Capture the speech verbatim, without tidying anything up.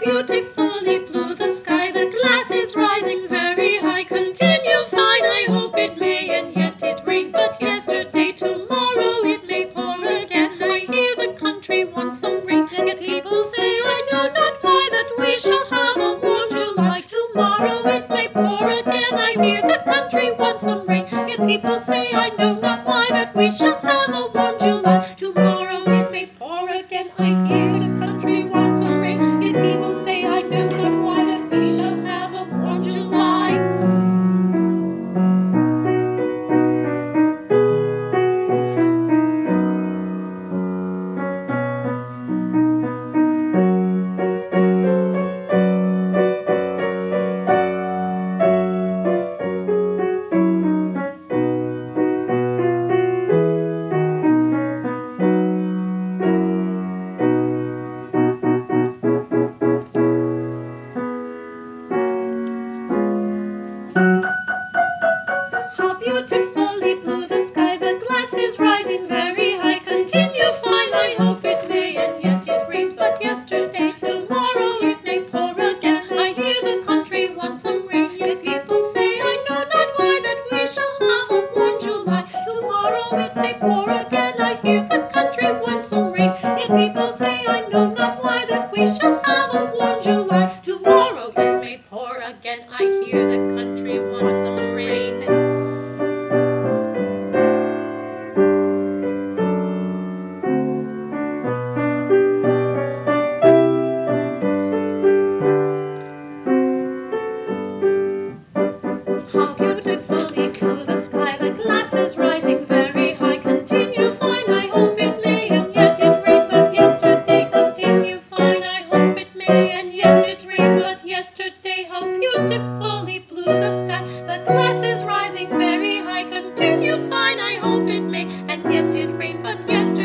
beautifully blue the sky, the glass is rising very high. Continue fine, I hope it may, and yet it rained but yesterday. Tomorrow it may pour again. I hear the country wants some rain, yet people say I know not why that we shall have a warm July. Tomorrow it may pour again. I hear the country wants some rain, yet people say I know not why that we shall have a warm July. Tomorrow it may pour again. I hear the country wants some rain, yet people say I know not why that we shall have a warm July. How beautifully blue the sky, the glass is rising very high. Continue fine, I hope it may, and yet it rained but yesterday. Tomorrow it may pour again. I hear the country wants some rain, yet people say I know not why that we shall have a warm July. Tomorrow it may pour again. I hear the country wants some rain, yet people say I know not why that we shall have a warm July. Tomorrow it may pour again. I hear the country wants some rain. How beautifully blue the sky, the glass is rising very high. Continue fine, I hope it may, and yet it rained but yesterday. Continue fine, I hope it may, and yet it rained but yesterday. How beautifully blue the sky, the glass is rising very high. Continue fine, I hope it may, and yet it rained but yesterday.